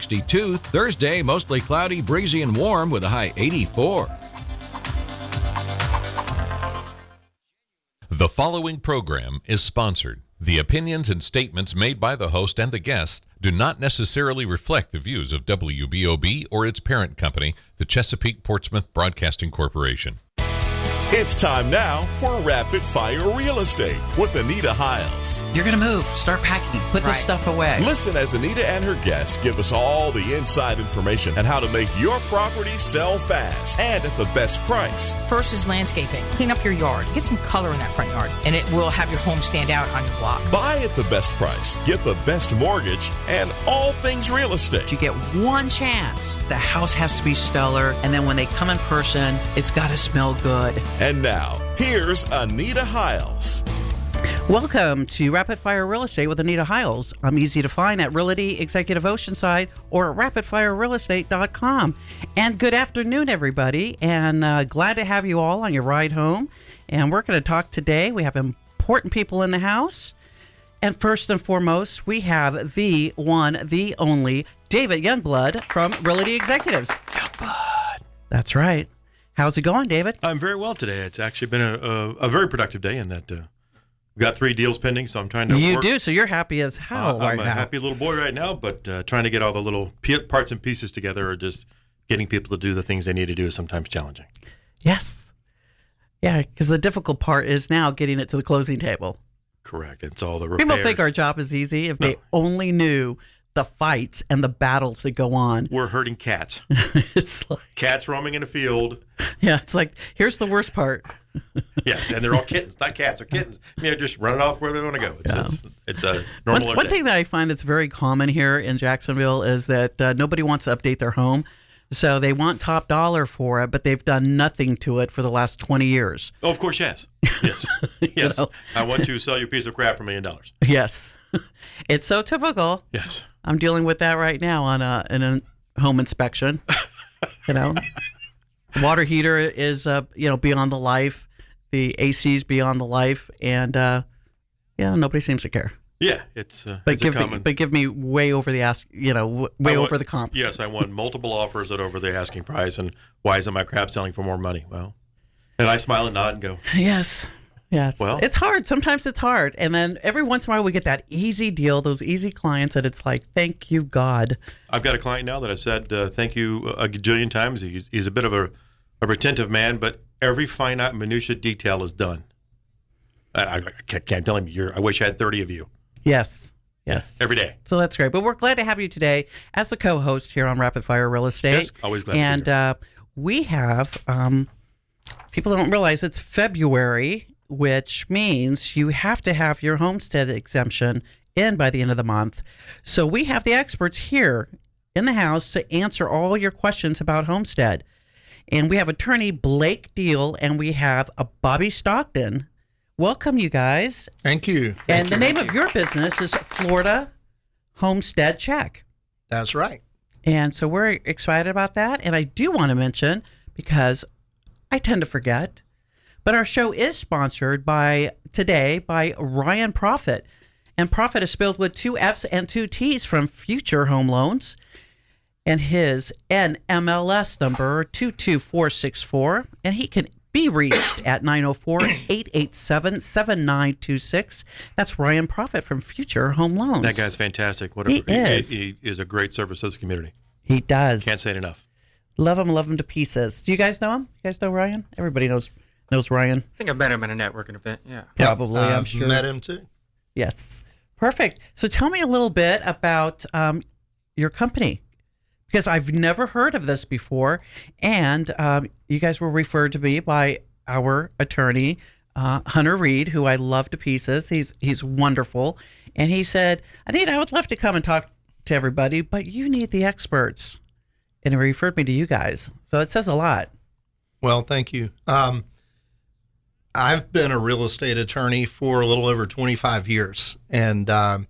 62. Thursday, mostly cloudy, breezy, and warm with a high 84. The following program is sponsored. The opinions and statements made by the host and the guests do not necessarily reflect the views of WBOB or its parent company, the Chesapeake Portsmouth Broadcasting Corporation. It's time now for Rapid Fire Real Estate with Anita Hiles. You're going to move. Start packing. Put this stuff away. Listen as Anita and her guests give us all the inside information on how to make your property sell fast and at the best price. First is landscaping. Clean up your yard. Get some color in that front yard, and it will have your home stand out on your block. Buy at the best price. Get the best mortgage and all things real estate. You get one chance. The house has to be stellar, and then when they come in person, it's got to smell good. And now, here's Anita Hiles. Welcome to Rapid Fire Real Estate with Anita Hiles. I'm easy to find at Realty Executive Oceanside or at rapidfirerealestate.com. And good afternoon, everybody. And glad to have you all on your ride home. And we're going to talk today. We have important people in the house. And first and foremost, we have the one, the only, David Youngblood from Realty Executives. Youngblood. That's right. How's it going, David? I'm very well today. It's actually been a very productive day in that we've got 3 deals pending, so I'm trying to You work. do, so you're happy as hell right now. I'm a happy little boy right now, but trying to get all the little parts and pieces together or just getting people to do the things they need to do is sometimes challenging. Yes. Yeah, because the difficult part is now getting it to the closing table. Correct. It's all the repairs. People think our job is easy if they only knew the fights and the battles that go on. We're herding cats. It's like Cats roaming in a field. Yeah, it's like, here's the worst part. Yes, and they're all kittens, not cats. They're kittens. I mean, they're just running off where they want to go. It's a normal One thing that I find that's very common here in Jacksonville is that nobody wants to update their home. So they want top dollar for it, but they've done nothing to it for the last 20 years. Oh, of course, yes. Yes. Yes. know? I want to sell you a piece of crap for $1 million. Yes. It's so typical. Yes. I'm dealing with that right now on in a home inspection. Water heater is beyond the life. The AC's beyond the life, and nobody seems to care. Yeah, But give me way over the over the comp. Yes, I want multiple offers at over the asking price, and why isn't my crap selling for more money? Well, and I smile and nod and go, Yes. Well, it's hard. Sometimes it's hard. And then every once in a while we get that easy deal, those easy clients that it's like, thank you, God. I've got a client now that I've said thank you a gajillion times. He's a bit of a retentive man, but every finite minutia detail is done. I can't tell him, I wish I had 30 of you. Yes. Every day. So that's great. But we're glad to have you today as the co-host here on Rapid Fire Real Estate. Yes, always glad to be here. And we have, people don't realize it's February, which means you have to have your homestead exemption in by the end of the month. So we have the experts here in the house to answer all your questions about homestead. And we have attorney Blake Deal and we have a Bobby Stockton. Welcome, you guys. Thank you. And the name of your business is Florida Homestead Check. That's right. And so we're excited about that. And I do want to mention, because I tend to forget, but our show is sponsored today by Ryan Profit. And Profit is spelled with 2 F's and 2 T's from Future Home Loans. And his NMLS number 22464. And he can be reached at 904-887-7926. That's Ryan Profit from Future Home Loans. That guy's fantastic. He is. He is a great service to the community. He does. Can't say it enough. Love him to pieces. Do you guys know him? You guys know Ryan? Everybody knows Ryan. I think I've met him at a networking event, yeah. Probably, I'm sure. Met him too. Yes. Perfect. So tell me a little bit about your company, because I've never heard of this before. And you guys were referred to me by our attorney, Hunter Reed, who I love to pieces. He's wonderful. And he said, Anita, I would love to come and talk to everybody, but you need the experts. And he referred me to you guys. So it says a lot. Well, thank you. I've been a real estate attorney for a little over 25 years. And I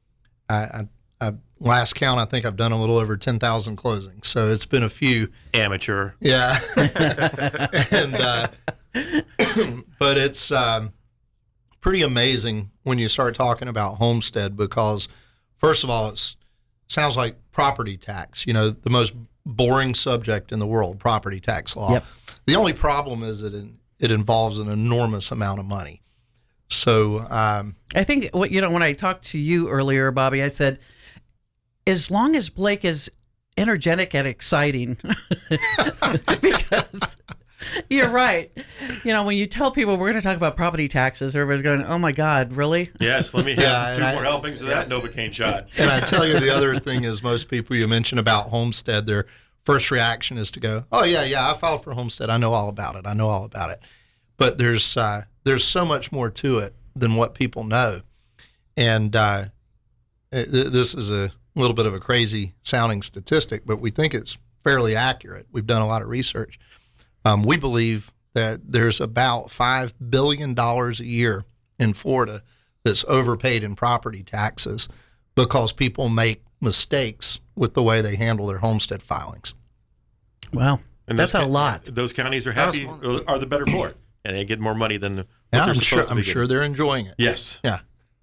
last count, I think I've done a little over 10,000 closings. So it's been a few. Amateur. Yeah. And but it's pretty amazing when you start talking about homestead, because first of all, it's sounds like property tax, the most boring subject in the world, property tax law. Yep. The only problem is that it involves an enormous amount of money. So I think when I talked to you earlier, Bobby, I said, as long as Blake is energetic and exciting, because you're right. When you tell people we're going to talk about property taxes, everybody's going, "Oh my God, really?" Yes, let me have two more helpings of that Novocaine shot. And I tell you, the other thing is most people you mention about homestead, their first reaction is to go, "Oh yeah, I filed for homestead. I know all about it. But there's so much more to it than what people know. And this is a little bit of a crazy sounding statistic, but we think it's fairly accurate. We've done a lot of research. We believe that there's about $5 billion a year in Florida that's overpaid in property taxes because people make mistakes with the way they handle their homestead filings. Wow. And that's a lot. Those counties are happy, are the better for it, and they get more money than what they're supposed to be I'm sure they're enjoying it. Yes. Yeah.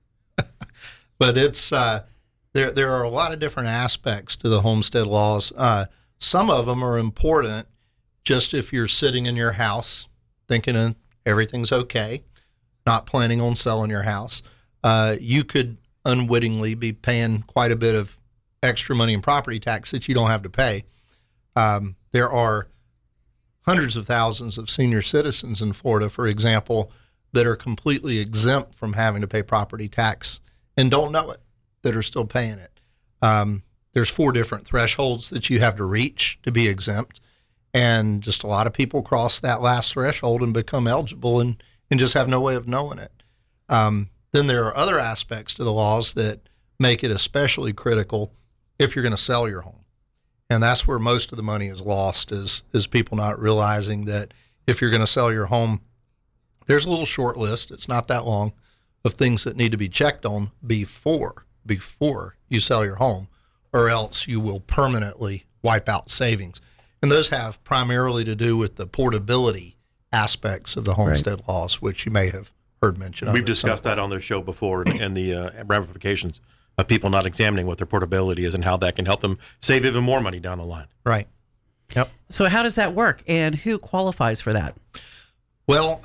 But it's there are a lot of different aspects to the homestead laws. Some of them are important just if you're sitting in your house thinking everything's okay, not planning on selling your house. You could unwittingly be paying quite a bit of extra money in property tax that you don't have to pay. There are hundreds of thousands of senior citizens in Florida, for example, that are completely exempt from having to pay property tax and don't know it, that are still paying it. There's 4 different thresholds that you have to reach to be exempt, and just a lot of people cross that last threshold and become eligible and just have no way of knowing it. Then there are other aspects to the laws that make it especially critical if you're going to sell your home. And that's where most of the money is lost, is people not realizing that if you're going to sell your home, there's a little short list, it's not that long, of things that need to be checked on before you sell your home, or else you will permanently wipe out savings. And those have primarily to do with the portability aspects of the homestead laws, which you may have heard mentioned. We've discussed that on their show before, and the ramifications of people not examining what their portability is and how that can help them save even more money down the line. Right. Yep. So how does that work, and who qualifies for that? Well,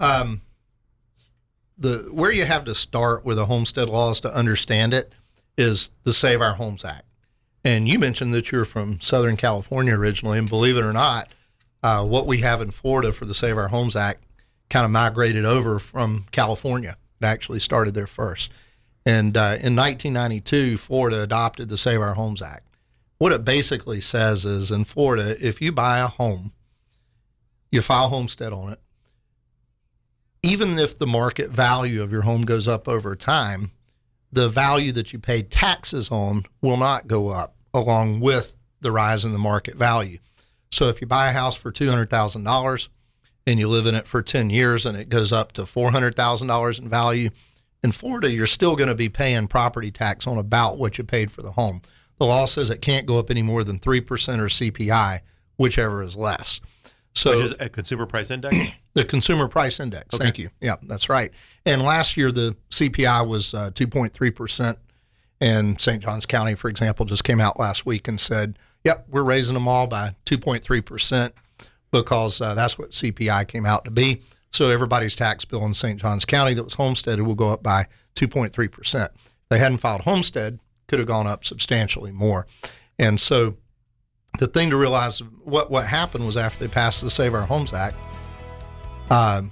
where you have to start with the homestead laws to understand it is the Save Our Homes Act. And you mentioned that you're from Southern California originally, and believe it or not, what we have in Florida for the Save Our Homes Act kind of migrated over from California. It actually started there first. And in 1992, Florida adopted the Save Our Homes Act. What it basically says is, in Florida, if you buy a home, you file homestead on it, even if the market value of your home goes up over time, the value that you paid taxes on will not go up along with the rise in the market value. So if you buy a house for $200,000 and you live in it for 10 years and it goes up to $400,000 in value, in Florida, you're still going to be paying property tax on about what you paid for the home. The law says it can't go up any more than 3% or CPI, whichever is less. So, which is a consumer price index? The consumer price index. Okay. Thank you. Yeah, that's right. And last year, the CPI was 2.3%. And St. Johns County, for example, just came out last week and said, yep, we're raising them all by 2.3% because that's what CPI came out to be. So everybody's tax bill in St. Johns County that was homesteaded will go up by 2.3%. If they hadn't filed homestead, could have gone up substantially more. And so the thing to realize, what happened was after they passed the Save Our Homes Act, I'm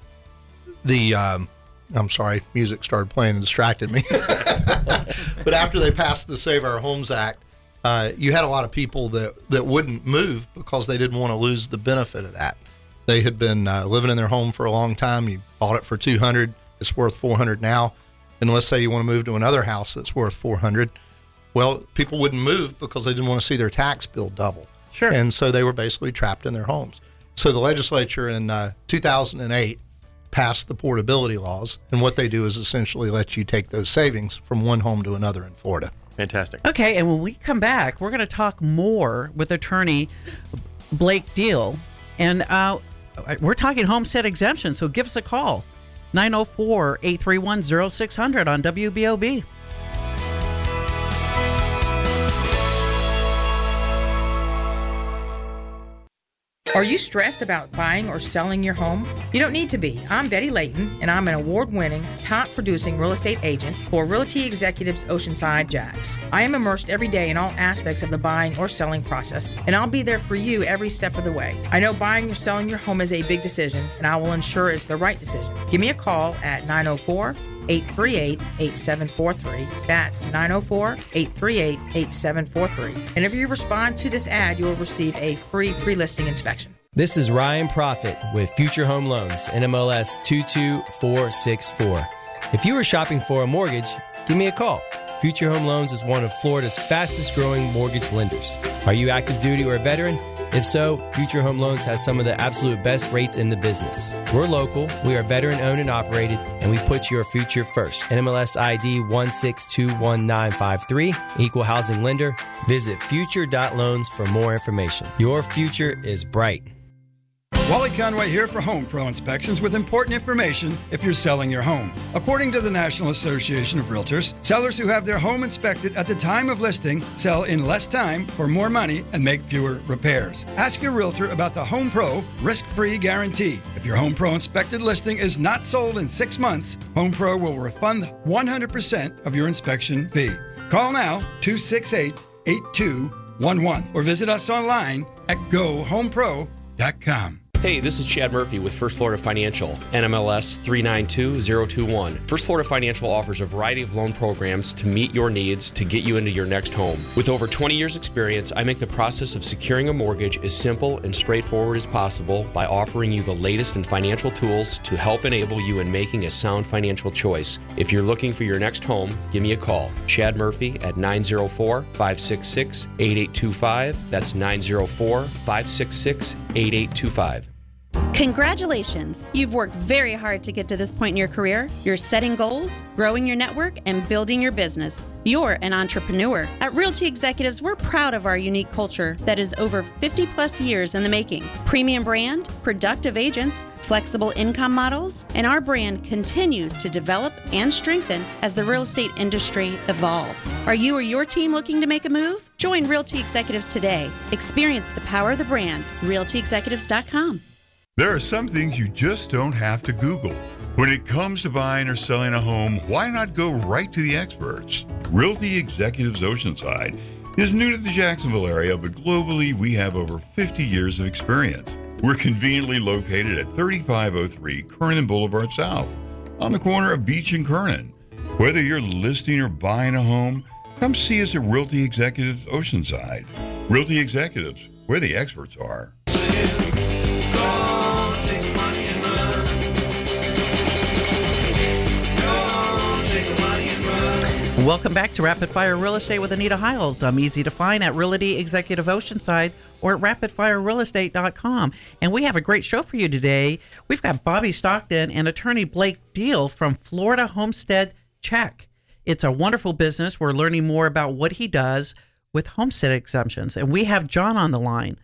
sorry, music started playing and distracted me. But after they passed the Save Our Homes Act, you had a lot of people that wouldn't move because they didn't want to lose the benefit of that. They had been living in their home for a long time. You bought it for $200, it's worth $400 now. And let's say you want to move to another house that's worth $400. Well, people wouldn't move because they didn't want to see their tax bill double. Sure. And so they were basically trapped in their homes. So the legislature in 2008 passed the portability laws, and what they do is essentially let you take those savings from one home to another in Florida. Fantastic. Okay, and when we come back, we're going to talk more with attorney Blake Deal, and we're talking homestead exemption, so give us a call, 904-831-0600 on WBOB. Are you stressed about buying or selling your home? You don't need to be. I'm Betty Layton, and I'm an award-winning, top-producing real estate agent for Realty Executives Oceanside Jax. I am immersed every day in all aspects of the buying or selling process, and I'll be there for you every step of the way. I know buying or selling your home is a big decision, and I will ensure it's the right decision. Give me a call at 904-838-8743. That's 904-838-8743. And if you respond to this ad, you will receive a free pre-listing inspection. This is Ryan Profit with Future Home Loans, NMLS 22464. If you are shopping for a mortgage, give me a call. Future Home Loans is one of Florida's fastest growing mortgage lenders. Are you active duty or a veteran? If so, Future Home Loans has some of the absolute best rates in the business. We're local, we are veteran owned and operated, and we put your future first. NMLS ID 1621953, equal housing lender. Visit future.loans for more information. Your future is bright. Wally Conway here for Home Pro Inspections with important information if you're selling your home. According to the National Association of Realtors, sellers who have their home inspected at the time of listing sell in less time for more money and make fewer repairs. Ask your realtor about the Home Pro risk-free guarantee. If your Home Pro inspected listing is not sold in 6 months, Home Pro will refund 100% of your inspection fee. Call now 268-8211 or visit us online at gohomepro.com. Hey, this is Chad Murphy with First Florida Financial, NMLS 392021. First Florida Financial offers a variety of loan programs to meet your needs to get you into your next home. With over 20 years experience, I make the process of securing a mortgage as simple and straightforward as possible by offering you the latest in financial tools to help enable you in making a sound financial choice. If you're looking for your next home, give me a call. Chad Murphy at 904-566-8825. That's 904-566-8825. Congratulations! You've worked very hard to get to this point in your career. You're setting goals, growing your network, and building your business. You're an entrepreneur. At Realty Executives, we're proud of our unique culture that is over 50 plus years in the making. Premium brand, productive agents, flexible income models, and our brand continues to develop and strengthen as the real estate industry evolves. Are you or your team looking to make a move? Join Realty Executives today. Experience the power of the brand. RealtyExecutives.com. There are some things you just don't have to Google. When it comes to buying or selling a home, why not go right to the experts? Realty Executives Oceanside is new to the Jacksonville area, but globally we have over 50 years of experience. We're conveniently located at 3503 Kernan Boulevard South, on the corner of Beach and Kernan. Whether you're listing or buying a home, come see us at Realty Executives Oceanside. Realty Executives, where the experts are. Welcome back to Rapid Fire Real Estate with Anita Hiles. I'm easy to find at Realty Executive Oceanside or at rapidfirerealestate.com. And we have a great show for you today. We've got Bobby Stockton and attorney Blake Deal from Florida Homestead Check. It's a wonderful business. We're learning more about what he does with homestead exemptions. And we have John on the line.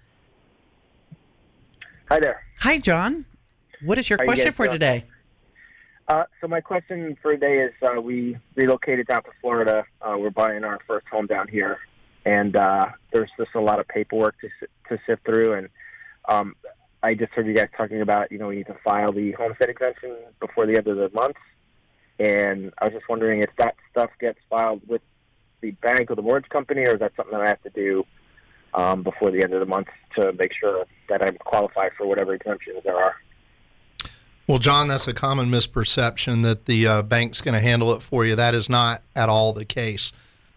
Hi there. Hi, John. What is your How question for today? So my question for today is we relocated down to Florida. We're buying our first home down here, and there's just a lot of paperwork to sift through. And I just heard you guys talking about, you need to file the homestead exemption before the end of the month. And I was just wondering if that stuff gets filed with the bank or the mortgage company, or is that something that I have to do before the end of the month to make sure that I qualify for whatever exemptions there are? Well, John, that's a common misperception that the bank's going to handle it for you. That is not at all the case.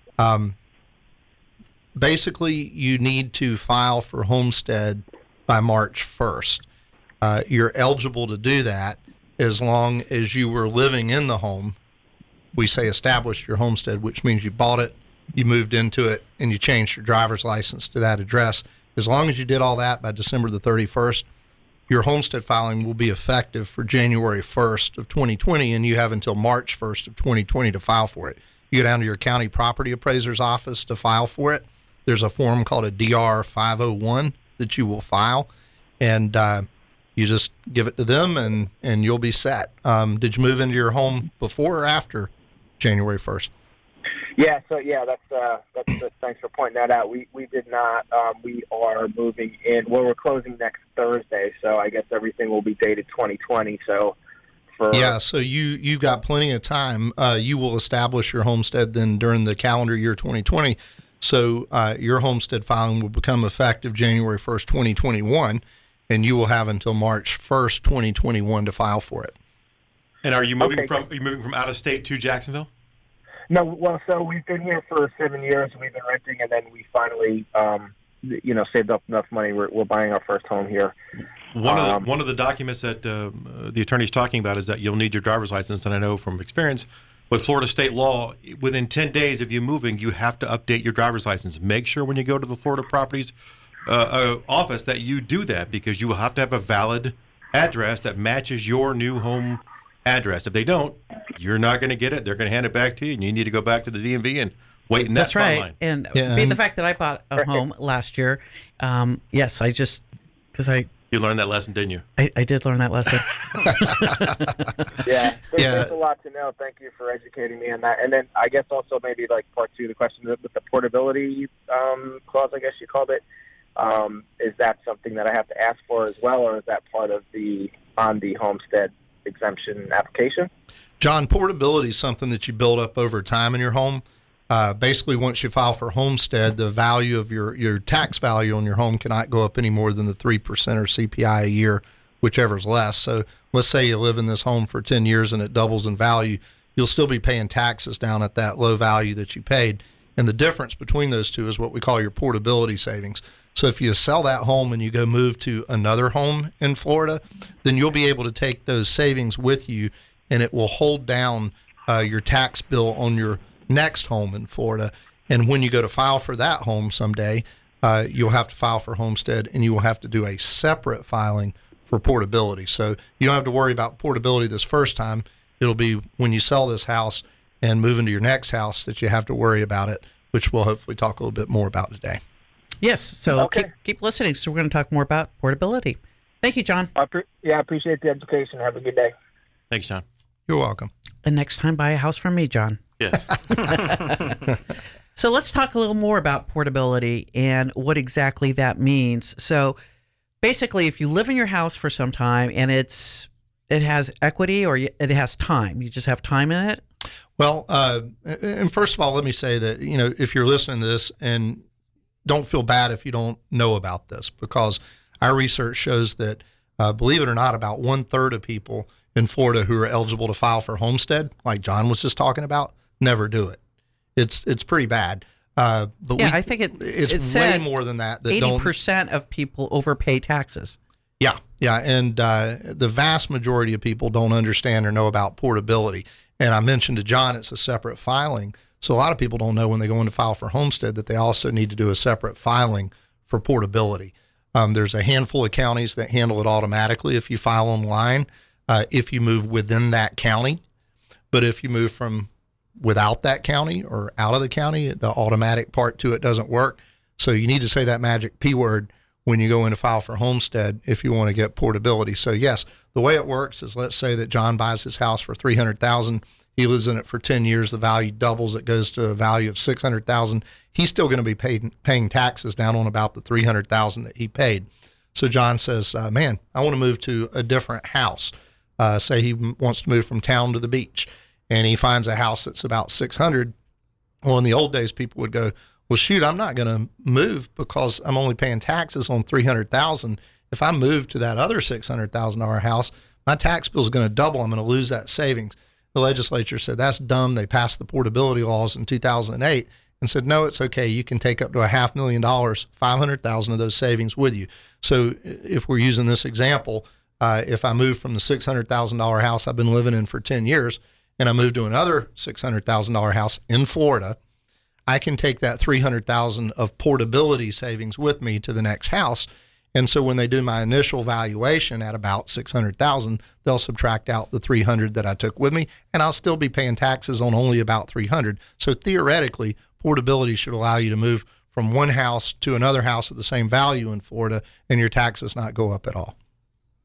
Basically, you need to file for homestead by March 1st. You're eligible to do that as long as you were living in the home. We say established your homestead, which means you bought it, you moved into it, and you changed your driver's license to that address. As long as you did all that by December the 31st, your homestead filing will be effective for January 1st of 2020, and you have until March 1st of 2020 to file for it. You go down to your county property appraiser's office to file for it. There's a form called a DR 501 that you will file, and you just give it to them, and you'll be set. Did you move into your home before or after January 1st? Yeah, so that's thanks for pointing that out. We did not. We are moving in. Well, we're closing next Thursday, so I guess everything will be dated 2020. So so you got plenty of time. You will establish your homestead then during the calendar year 2020. So your homestead filing will become effective January 1st, 2021, and you will have until March 1st, 2021 to file for it. And are you moving from out of state to Jacksonville? No, well, so we've been here for 7 years. We've been renting, and then we finally, saved up enough money. We're buying our first home here. One of the documents that the attorney's talking about is that you'll need your driver's license, and I know from experience with Florida state law, within 10 days of you moving, you have to update your driver's license. Make sure when you go to the Florida Properties office that you do that, because you will have to have a valid address that matches your new home address. If they don't, you're not going to get it. They're going to hand it back to you, and you need to go back to the DMV and wait in that That's right. line. And being the fact that I bought a home last year, yes, You learned that lesson, didn't you? I did learn that lesson. There's a lot to know. Thank you for educating me on that. And then I guess also maybe like part two of the question with the portability clause, I guess you called it. Is that something that I have to ask for as well, or is that part of the homestead exemption application? John, portability is something that you build up over time in your home. Basically, once you file for homestead, the value of your tax value on your home cannot go up any more than the 3% or CPI a year, whichever is less. So let's say you live in this home for 10 years and it doubles in value, you'll still be paying taxes down at that low value that you paid. And the difference between those two is what we call your portability savings. So if you sell that home and you go move to another home in Florida, then you'll be able to take those savings with you, and it will hold down your tax bill on your next home in Florida. And when you go to file for that home someday, you'll have to file for homestead, and you will have to do a separate filing for portability. So you don't have to worry about portability this first time. It'll be when you sell this house and move into your next house that you have to worry about it, which we'll hopefully talk a little bit more about today. Yes. So keep listening. So we're going to talk more about portability. Thank you, John. I appreciate the education. Have a good day. Thanks, John. You're welcome. And next time, buy a house from me, John. Yes. So let's talk a little more about portability and what exactly that means. So basically, if you live in your house for some time and it has equity or it has time, you just have time in it? Well, and first of all, let me say that, if you're listening to this, and don't feel bad if you don't know about this, because our research shows that, believe it or not, about 1/3 of people in Florida who are eligible to file for homestead, like John was just talking about, never do it. It's pretty bad. But I think it's way more than that. 80% of people overpay taxes. Yeah, and the vast majority of people don't understand or know about portability. And I mentioned to John, it's a separate filing. So a lot of people don't know when they go in to file for homestead that they also need to do a separate filing for portability. There's a handful of counties that handle it automatically if you file online, if you move within that county. But if you move from without that county or out of the county, the automatic part to it doesn't work. So you need to say that magic P word when you go in to file for homestead if you want to get portability. So yes, the way it works is, let's say that John buys his house for $300,000. He lives in it for 10 years. The value doubles. It goes to a value of $600,000. He's still going to be paying taxes down on about the $300,000 that he paid. So John says, man, I want to move to a different house. Say he wants to move from town to the beach, and he finds a house that's about $600,000. Well, in the old days, people would go, well, shoot, I'm not going to move because I'm only paying taxes on $300,000. If I move to that other $600,000 house, my tax bill is going to double. I'm going to lose that savings. The legislature said that's dumb. They passed the portability laws in 2008 and said, no, it's okay. You can take up to $500,000, $500,000 of those savings with you. So if we're using this example, if I move from the $600,000 house I've been living in for 10 years and I move to another $600,000 house in Florida, I can take that $300,000 of portability savings with me to the next house. And so when they do my initial valuation at about $600,000, they'll subtract out the $300,000 that I took with me, and I'll still be paying taxes on only about $300,000. So theoretically, portability should allow you to move from one house to another house of the same value in Florida, and your taxes not go up at all.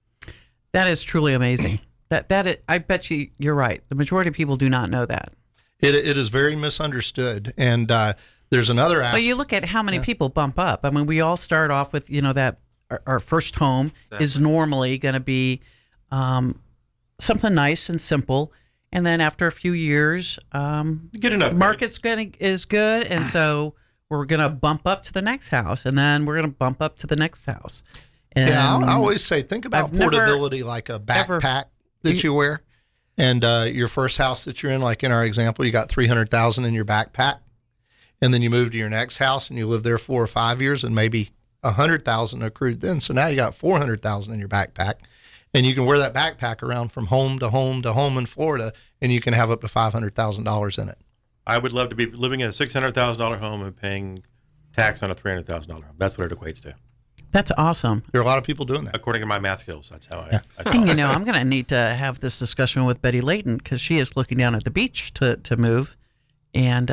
That is truly amazing. I bet you're right. The majority of people do not know that. It is very misunderstood. And there's another aspect. But you look at how many people bump up. I mean, we all start off with, that our first home is normally going to be something nice and simple. And then after a few years, the market's is good. And so we're going to bump up to the next house. And then we're going to bump up to the next house. And I always say, think about portability like a backpack that you wear. And your first house that you're in, like in our example, you got $300,000 in your backpack. And then you move to your next house and you live there 4 or 5 years and maybe $100,000 accrued then. So now you got $400,000 in your backpack. And you can wear that backpack around from home to home to home in Florida, and you can have up to $500,000 in it. I would love to be living in a $600,000 home and paying tax on a $300,000 home. That's what it equates to. That's awesome. There are a lot of people doing that. According to my math skills, that's how I. And I'm going to need to have this discussion with Betty Layton because she is looking down at the beach to move, and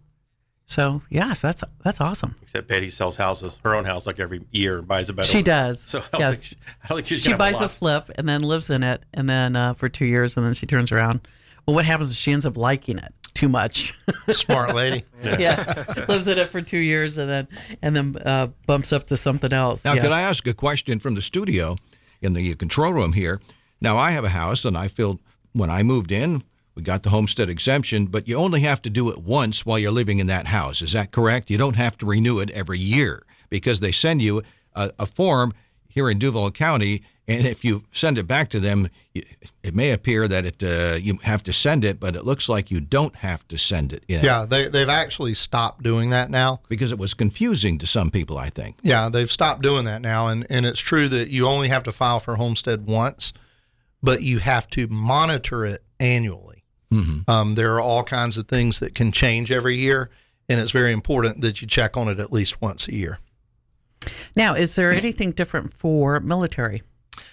so yes, that's awesome. Except Betty sells houses, her own house, like every year and buys a better. She one. does. So I don't think she's she gonna buys have a flip and then lives in it, and then for 2 years, and then she turns around. Well, what happens is she ends up liking it too much. Smart lady. Yes, lives in it for 2 years and then bumps up to something else. Now, could I ask a question from the studio in the control room here? Now, I have a house, and I feel when I moved in, we got the homestead exemption, but you only have to do it once while you're living in that house. Is that correct? You don't have to renew it every year because they send you a form here in Duval County, and if you send it back to them, it may appear that you have to send it, but it looks like you don't have to send it in. Yeah, they've actually stopped doing that now. Because it was confusing to some people, I think. Yeah, they've stopped doing that now, and it's true that you only have to file for homestead once, but you have to monitor it annually. Mm-hmm. There are all kinds of things that can change every year, and it's very important that you check on it at least once a year. Now, is there anything different for military?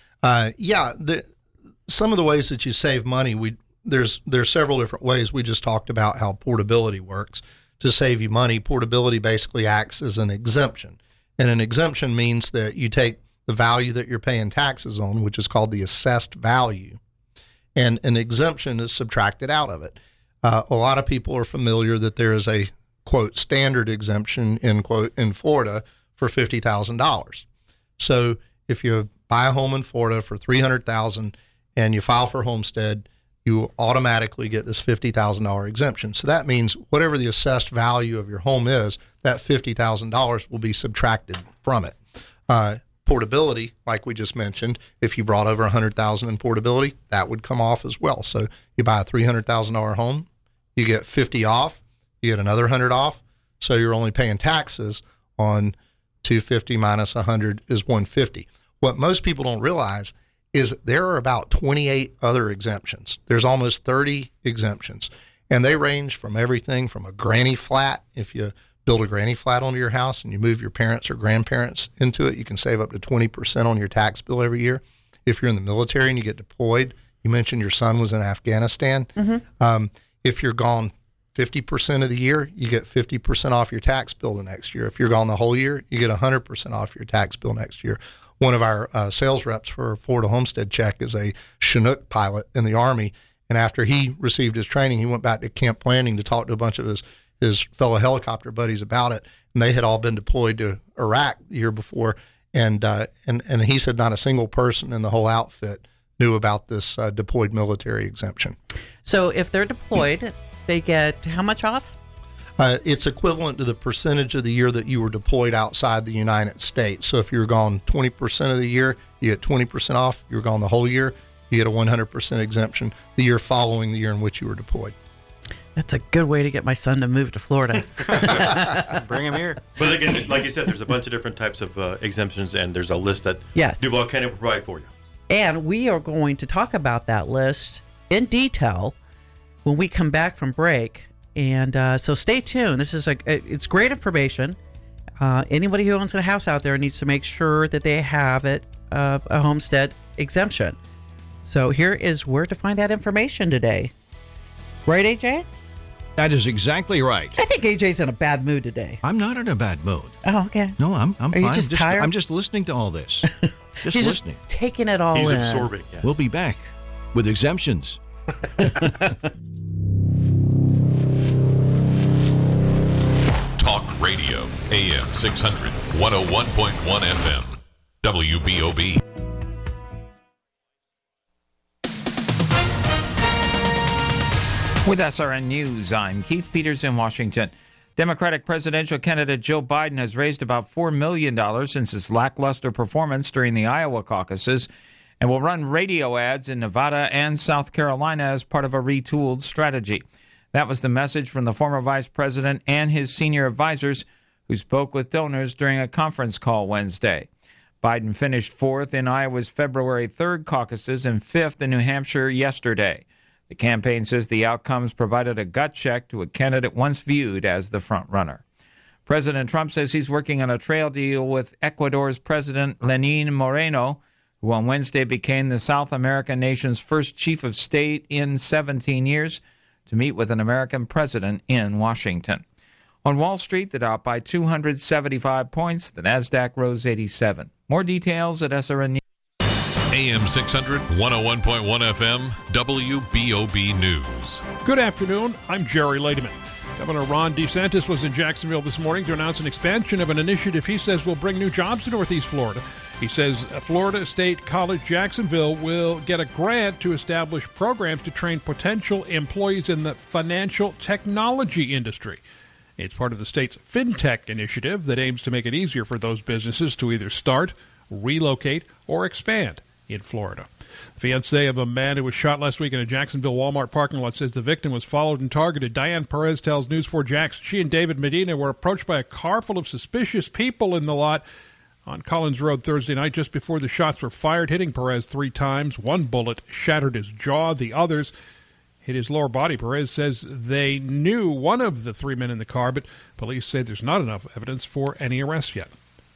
Some of the ways that you save money, there's several different ways. We just talked about how portability works to save you money. Portability basically acts as an exemption, and an exemption means that you take the value that you're paying taxes on, which is called the assessed value, and an exemption is subtracted out of it. A lot of people are familiar that there is a, quote, standard exemption, end quote, in Florida for $50,000. So if you buy a home in Florida for $300,000 and you file for homestead, you automatically get this $50,000 exemption. So that means whatever the assessed value of your home is, that $50,000 will be subtracted from it. Portability, like we just mentioned, if you brought over $100,000 in portability, that would come off as well. So you buy a $300,000 home, you get $50 off, you get another $100 off. So you're only paying taxes on $250 minus $100 is $150. What most people don't realize is there are about 28 other exemptions. There's almost 30 exemptions, and they range from everything from a granny flat. If you build a granny flat onto your house and you move your parents or grandparents into it, you can save up to 20% on your tax bill every year. If you're in the military and you get deployed, you mentioned your son was in Afghanistan. Mm-hmm. If you're gone 50% of the year, you get 50% off your tax bill the next year. If you're gone the whole year, you get 100% off your tax bill next year. One of our sales reps for Florida Homestead Check is a Chinook pilot in the Army. And after he received his training, he went back to Camp Planning to talk to a bunch of his fellow helicopter buddies about it. And they had all been deployed to Iraq the year before. And he said not a single person in the whole outfit knew about this deployed military exemption. So if they're deployed, they get how much off? It's equivalent to the percentage of the year that you were deployed outside the United States. So if you're gone 20% of the year, you get 20% off. If you're gone the whole year, you get a 100% exemption the year following the year in which you were deployed. That's a good way to get my son to move to Florida. Bring him here. But again, like you said, there's a bunch of different types of exemptions, and there's a list that Duval County will provide for you. And we are going to talk about that list in detail when we come back from break. And so stay tuned. This is it's great information. Anybody who owns a house out there needs to make sure that they have a homestead exemption. So here is where to find that information today. Right, AJ? That is exactly right. I think AJ's in a bad mood today. I'm not in a bad mood. Oh, okay. No, I'm fine. Are you just tired? I'm just listening to all this. Just He's listening. Just taking it all in. He's absorbing. Yeah. We'll be back with exemptions. AM 600, 101.1 FM, WBOB. With SRN News, I'm Keith Peters in Washington. Democratic presidential candidate Joe Biden has raised about $4 million since his lackluster performance during the Iowa caucuses and will run radio ads in Nevada and South Carolina as part of a retooled strategy. That was the message from the former vice president and his senior advisors who spoke with donors during a conference call Wednesday. Biden finished fourth in Iowa's February 3rd caucuses and fifth in New Hampshire yesterday. The campaign says the outcomes provided a gut check to a candidate once viewed as the frontrunner. President Trump says he's working on a trade deal with Ecuador's President Lenín Moreno, who on Wednesday became the South American nation's first chief of state in 17 years, to meet with an American president in Washington. On Wall Street, the Dow by 275 points, the Nasdaq rose 87. More details at SRN News. AM 600, 101.1 FM, WBOB News. Good afternoon. I'm Jerry Lademan. Governor Ron DeSantis was in Jacksonville this morning to announce an expansion of an initiative he says will bring new jobs to Northeast Florida. He says Florida State College Jacksonville will get a grant to establish programs to train potential employees in the financial technology industry. It's part of the state's FinTech initiative that aims to make it easier for those businesses to either start, relocate, or expand in Florida. The fiance of a man who was shot last week in a Jacksonville Walmart parking lot says the victim was followed and targeted. Diane Perez tells News 4 Jax she and David Medina were approached by a car full of suspicious people in the lot on Collins Road Thursday night just before the shots were fired, hitting Perez 3 times. One bullet shattered his jaw. The others hit his lower body. Perez says they knew one of the 3 men in the car, but police say there's not enough evidence for any arrests yet.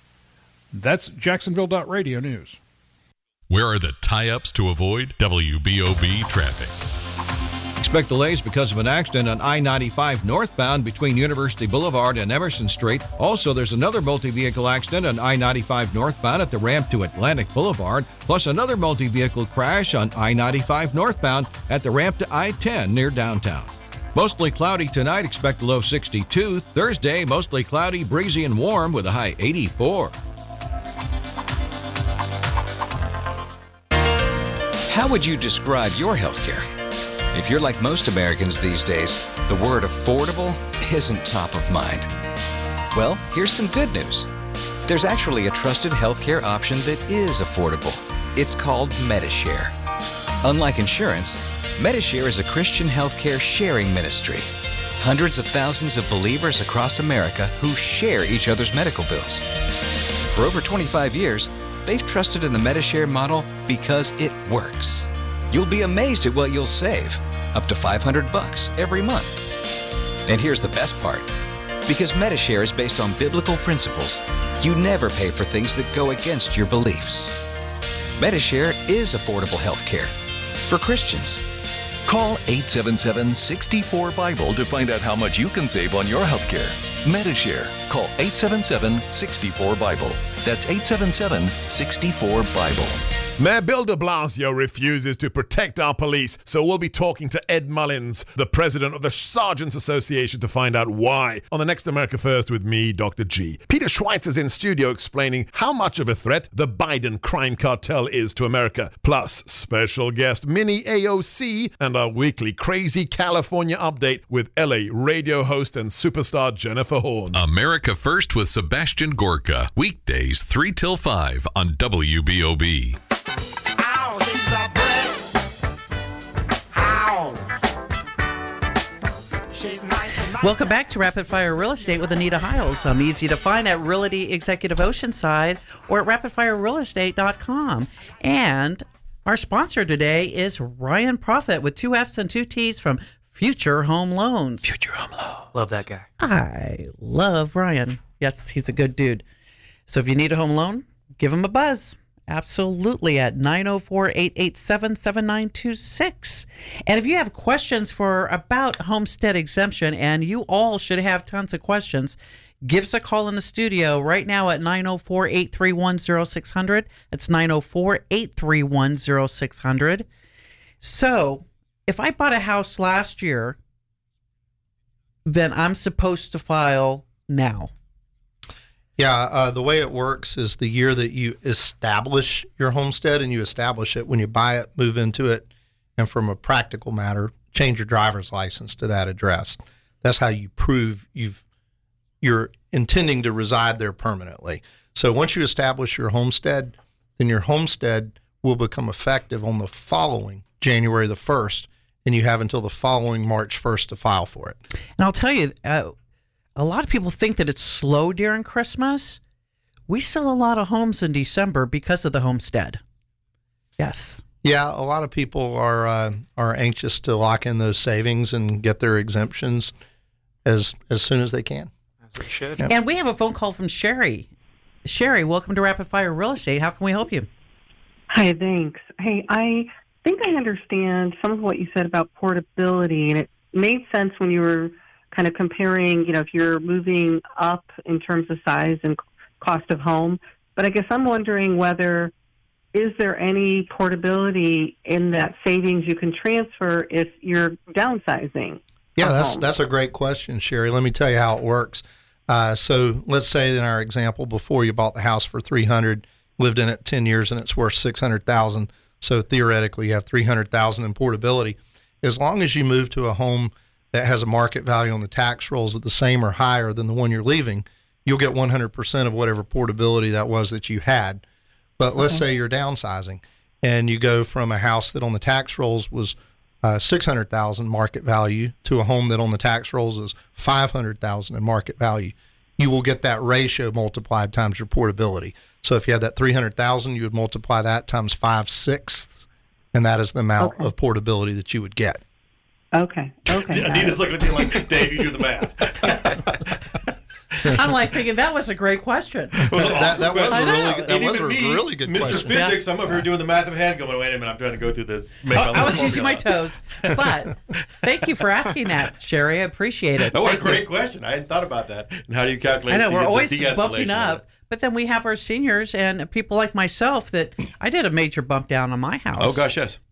That's Jacksonville.radio news. Where are the tie-ups to avoid WBOB traffic? Expect delays because of an accident on I-95 northbound between University Boulevard and Emerson Street. Also, there's another multi-vehicle accident on I-95 northbound at the ramp to Atlantic Boulevard, plus another multi-vehicle crash on I-95 northbound at the ramp to I-10 near downtown. Mostly cloudy tonight, expect a low 62. Thursday, mostly cloudy, breezy and warm with a high 84. How would you describe your health care? If you're like most Americans these days, the word affordable isn't top of mind. Well, here's some good news. There's actually a trusted healthcare option that is affordable. It's called Medi-Share. Unlike insurance, Medi-Share is a Christian healthcare sharing ministry. Hundreds of thousands of believers across America who share each other's medical bills. For over 25 years, they've trusted in the Medi-Share model because it works. You'll be amazed at what you'll save, up to $500 every month. And here's the best part. Because Medi-Share is based on biblical principles, you never pay for things that go against your beliefs. Medi-Share is affordable health care for Christians. Call 877-64-BIBLE to find out how much you can save on your health care. Medi-Share. Call 877-64-BIBLE. That's 877-64-BIBLE. Mayor Bill de Blasio refuses to protect our police, so we'll be talking to Ed Mullins, the president of the Sergeants Association, to find out why on the next America First with me, Dr. G. Peter Schweitzer is in studio explaining how much of a threat the Biden crime cartel is to America, plus special guest Minnie AOC and our weekly Crazy California update with LA radio host and superstar Jennifer Horn. America First with Sebastian Gorka, weekdays 3 till 5 on WBOB. Welcome back to Rapid Fire Real Estate with Anita Hiles. I'm easy to find at Realty Executive Oceanside or at rapidfirerealestate.com. And our sponsor today is Ryan Profit with 2 F's and 2 T's from Future Home Loans. Future Home Loan. Love that guy. I love Ryan. Yes, he's a good dude. So if you need a home loan, give him a buzz. Absolutely, at 904-887-7926. And if you have questions about homestead exemption, and you all should have tons of questions, give us a call in the studio right now at 904-831-0600. That's 904-831-0600. So if I bought a house last year, then I'm supposed to file now. Yeah, the way it works is the year that you establish your homestead, and you establish it when you buy it, move into it, and from a practical matter, change your driver's license to that address. That's how you prove you're intending to reside there permanently. So once you establish your homestead, then your homestead will become effective on the following January the 1st, and you have until the following March 1st to file for it. And I'll tell you, a lot of people think that it's slow during Christmas. We sell a lot of homes in December because of the homestead. Yes. Yeah, a lot of people are anxious to lock in those savings and get their exemptions as soon as they can. As it should. Yep. And we have a phone call from Sherry. Sherry, welcome to Rapid Fire Real Estate. How can we help you? Hi, thanks. Hey, I think I understand some of what you said about portability, and it made sense when you were kind of comparing, if you're moving up in terms of size and cost of home. But I guess I'm wondering is there any portability in that savings you can transfer if you're downsizing? Yeah, that's a great question, Sherry. Let me tell you how it works. So let's say in our example before, you bought the house for $300,000, lived in it 10 years, and it's worth $600,000. So theoretically, you have $300,000 in portability. As long as you move to a home that has a market value on the tax rolls at the same or higher than the one you're leaving, you'll get 100% of whatever portability that was that you had. But let's say you're downsizing and you go from a house that on the tax rolls was $600,000 market value to a home that on the tax rolls is $500,000 in market value. You will get that ratio multiplied times your portability. So if you had that $300,000, you would multiply that times 5/6, and that is the amount of portability that you would get. Okay. Anita's looking at me like, Dave, you do the math. I'm like thinking that was a great question. It was an awesome question. That was a really good Mr. question. Physics, I'm over here doing the math in my head going, wait a minute, I'm trying to go through this. I was using my toes. But thank you for asking that, Sherry. I appreciate it. What a great question. I hadn't thought about that. And how do you calculate I know, we're always de-escalation bumping of up. But then we have our seniors and people like myself that I did a major bump down on my house. Oh, gosh, yes.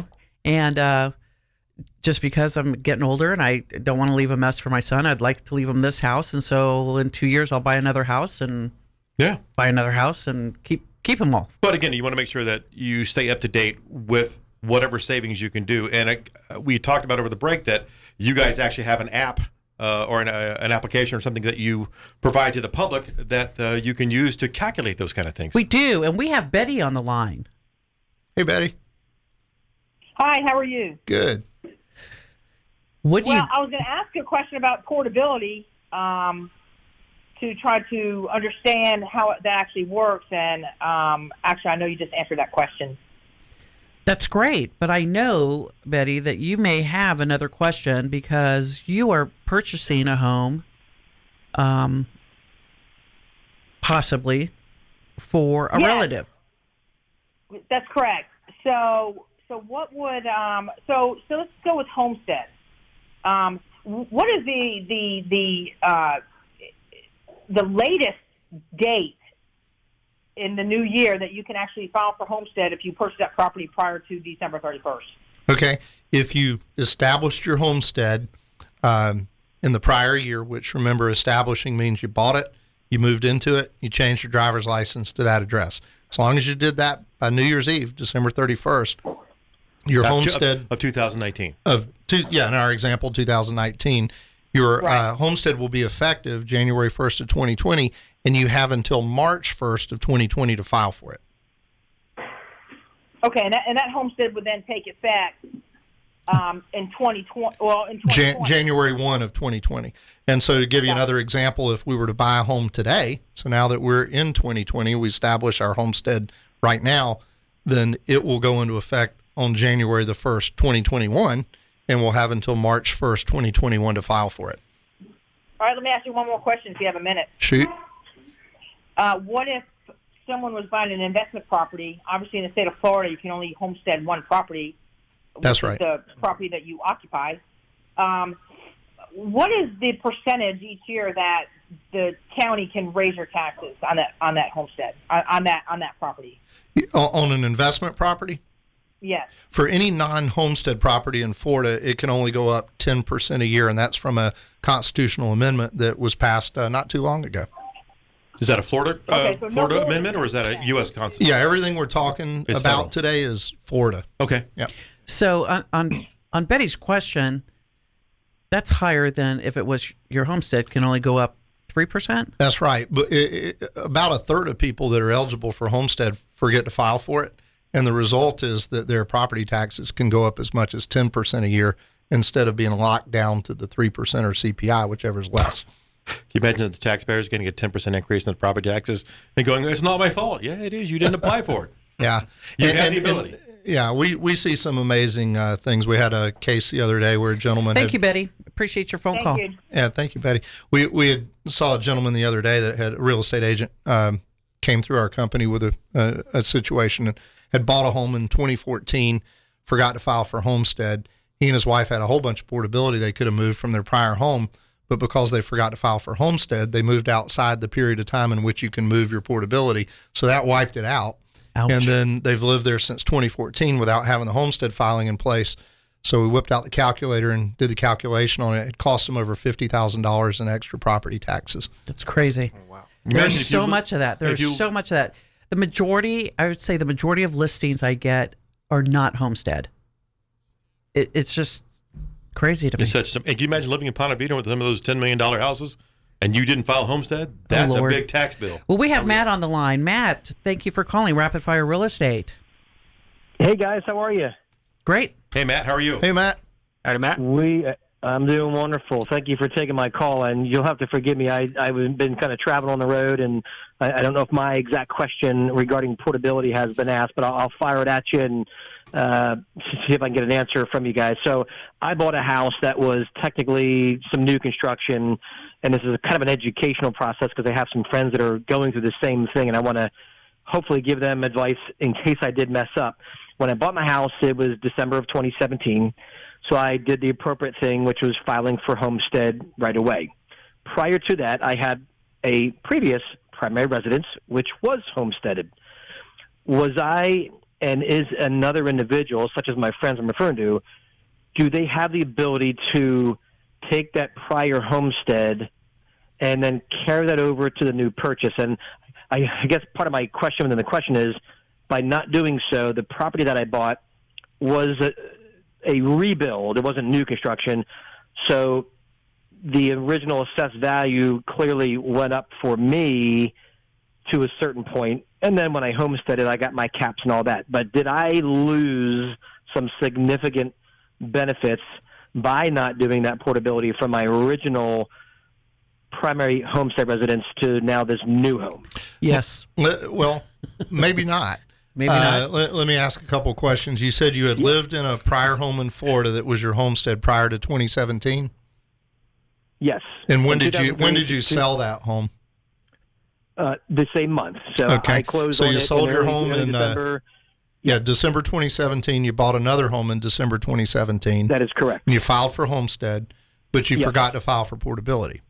And just because I'm getting older and I don't want to leave a mess for my son, I'd like to leave him this house. And so in 2 years, I'll buy another house and buy another house and keep them all. But again, you want to make sure that you stay up to date with whatever savings you can do. And we talked about over the break that you guys actually have an app or an application or something that you provide to the public that you can use to calculate those kind of things. We do. And we have Betty on the line. Hey, Betty. Hi, how are you? Good. I was going to ask you a question about portability to try to understand how that actually works. And actually, I know you just answered that question. That's great. But I know, Betty, that you may have another question because you are purchasing a home possibly for a relative. That's correct. So what would so let's go with homestead. What is the latest date in the new year that you can actually file for homestead if you purchase that property prior to December 31st? Okay. If you established your homestead in the prior year, which remember establishing means you bought it, you moved into it, you changed your driver's license to that address. As long as you did that by New Year's Eve, December 31st, your homestead of 2019 in our example 2019, your homestead will be effective January 1st of 2020, and you have until March 1st of 2020 to file for it. Okay, and that homestead would then take effect in 2020. Well, in 2020. January 1 of 2020. And so to give you another example, if we were to buy a home today, so now that we're in 2020, we establish our homestead right now, then it will go into effect on January the 1st, 2021, and we'll have until March 1st, 2021 to file for it. All right, let me ask you one more question if you have a minute. Shoot. What if someone was buying an investment property? Obviously, in the state of Florida, you can only homestead one property. That's right. The property that you occupy. What is the percentage each year that the county can raise your taxes on that homestead, on that property? On an investment property? Yes. For any non-homestead property in Florida, it can only go up 10% a year, and that's from a constitutional amendment that was passed not too long ago. Is that a Florida Okay, so no amendment, or is that a U.S. Constitution? Yeah, everything we're talking It's about federal. today is Florida. Okay. Yeah. So on Betty's question, that's higher than if it was your homestead can only go up 3%. That's right. But about a third of people that are eligible for homestead forget to file for it. And the result is that their property taxes can go up as much as 10% a year instead of being locked down to the 3% or CPI, whichever's less. Can you imagine that the taxpayers getting a 10% increase in the property taxes and going, it's not my fault? Yeah, it is. You didn't apply for it. Yeah. You have the ability. Yeah, we see some amazing things. We had a case the other day where a gentleman Thank you, Betty. Appreciate your phone call. Yeah, thank you, Betty. We had saw a gentleman the other day that had a real estate agent came through our company with a situation and had bought a home in 2014, forgot to file for homestead. He and his wife had a whole bunch of portability. They could have moved from their prior home, but because they forgot to file for homestead, they moved outside the period of time in which you can move your portability. So that wiped it out. Ouch. And then they've lived there since 2014 without having the homestead filing in place. So we whipped out the calculator and did the calculation on it. It cost them over $50,000 in extra property taxes. That's crazy. Oh, wow. There's so much of that. There's so much of that. The majority, I would say the majority of listings I get are not homestead. It's just crazy to me. Can you imagine living in Ponte Vedra with some of those $10 million houses and you didn't file homestead? That's a Lord. big tax bill. Well, we have Matt on the line. Matt, thank you for calling Rapid Fire Real Estate. Hey, guys. How are you? Great. Hey, Matt. How are you? Hey, Matt. Howdy, Matt. I'm doing wonderful. Thank you for taking my call, and you'll have to forgive me. I've been kind of traveling on the road, and I don't know if my exact question regarding portability has been asked, but I'll fire it at you and see if I can get an answer from you guys. So I bought a house that was technically some new construction, and this is kind of an educational process because I have some friends that are going through the same thing, and I want to hopefully give them advice in case I did mess up. When I bought my house, it was December of 2017. So I did the appropriate thing, which was filing for homestead right away. Prior to that, I had a previous primary residence, which was homesteaded. Was I and is another individual, such as my friends I'm referring to, do they have the ability to take that prior homestead and then carry that over to the new purchase? And I guess part of my question within the question is, by not doing so, the property that I bought was a rebuild. It wasn't new construction. So the original assessed value clearly went up for me to a certain point. And then when I homesteaded, I got my caps and all that. But did I lose some significant benefits by not doing that portability from my original primary homestead residence to now this new home? Yes. Well, maybe not. Maybe not. Let me ask a couple of questions. You said you had lived in a prior home in Florida that was your homestead prior to 2017? Yes. And when did you sell that home? The same month. So okay. I closed so on you it sold in your early home in December. December 2017. You bought another home in December 2017. That is correct. And you filed for homestead, but you Yes. forgot to file for portability.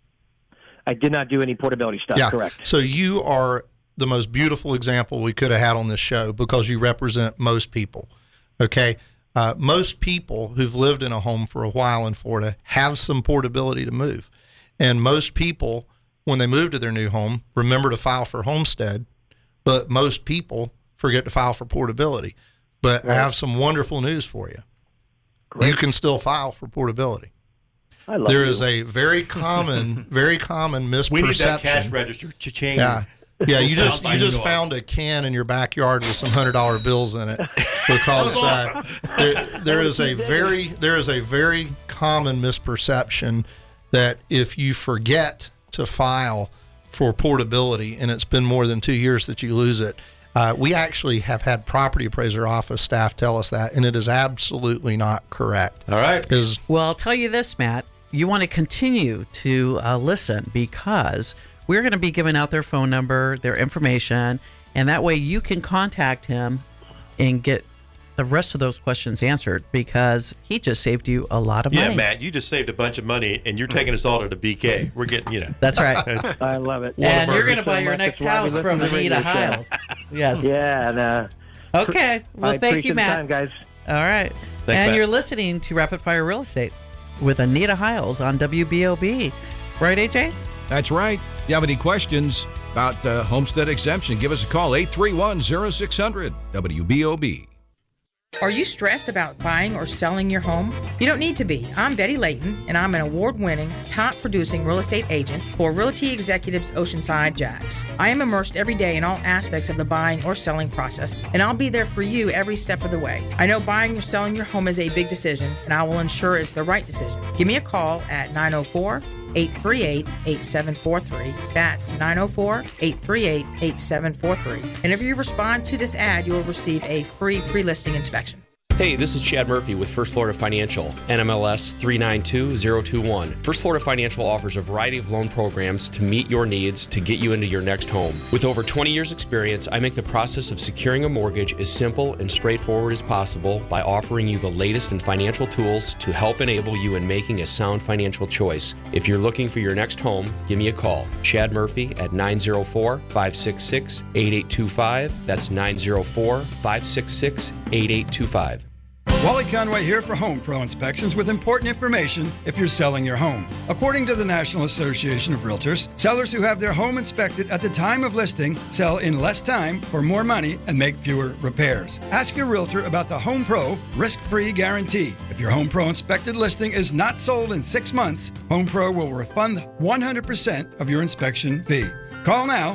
I did not do any portability stuff. Yeah. Correct. So you are the most beautiful example we could have had on this show because you represent most people. Okay. Most people who've lived in a home for a while in Florida have some portability to move. And most people, when they move to their new home, remember to file for homestead, but most people forget to file for portability. But I have some wonderful news for you. Great. You can still file for portability. There is a very common misperception. We need that cash register cha-ching. Yeah. Yeah, you just found a can in your backyard with some $100 bills in it because there is a very common misperception that if you forget to file for portability and it's been more than 2 years that you lose it. We actually have had property appraiser office staff tell us that, and it is absolutely not correct. All right. Well, I'll tell you this, Matt. You want to continue to listen because we're going to be giving out their phone number, their information, and that way you can contact him and get the rest of those questions answered because he just saved you a lot of money. Yeah, Matt, you just saved a bunch of money, and you're taking us all to the BK. We're getting, That's right. I love it. And you're going to buy your next house from Anita Hiles. Yes. Yeah. Okay. Well, thank you, Matt. Time, guys. All right. Thanks, and Matt. you're listening to Rapid Fire Real Estate with Anita Hiles on WBOB. Right, AJ? That's right. If you have any questions, about the homestead exemption, give us a call, 831-0600, WBOB. Are you stressed about buying or selling your home? You don't need to be. I'm Betty Layton, and I'm an award-winning, top-producing real estate agent for Realty Executives Oceanside Jax. I am immersed every day in all aspects of the buying or selling process, and I'll be there for you every step of the way. I know buying or selling your home is a big decision, and I will ensure it's the right decision. Give me a call at 904-838-8743. That's 904-838-8743. And if you respond to this ad, you will receive a free pre-listing inspection. Hey, this is Chad Murphy with First Florida Financial, NMLS 392021. First Florida Financial offers a variety of loan programs to meet your needs to get you into your next home. With over 20 years experience, I make the process of securing a mortgage as simple and straightforward as possible by offering you the latest in financial tools to help enable you in making a sound financial choice. If you're looking for your next home, give me a call. Chad Murphy at 904-566-8825. That's 904-566-8825. Wally Conway here for Home Pro Inspections with important information if you're selling your home. According to the National Association of Realtors, sellers who have their home inspected at the time of listing sell in less time for more money and make fewer repairs. Ask your realtor about the Home Pro risk-free guarantee. If your Home Pro inspected listing is not sold in 6 months, Home Pro will refund 100% of your inspection fee. Call now,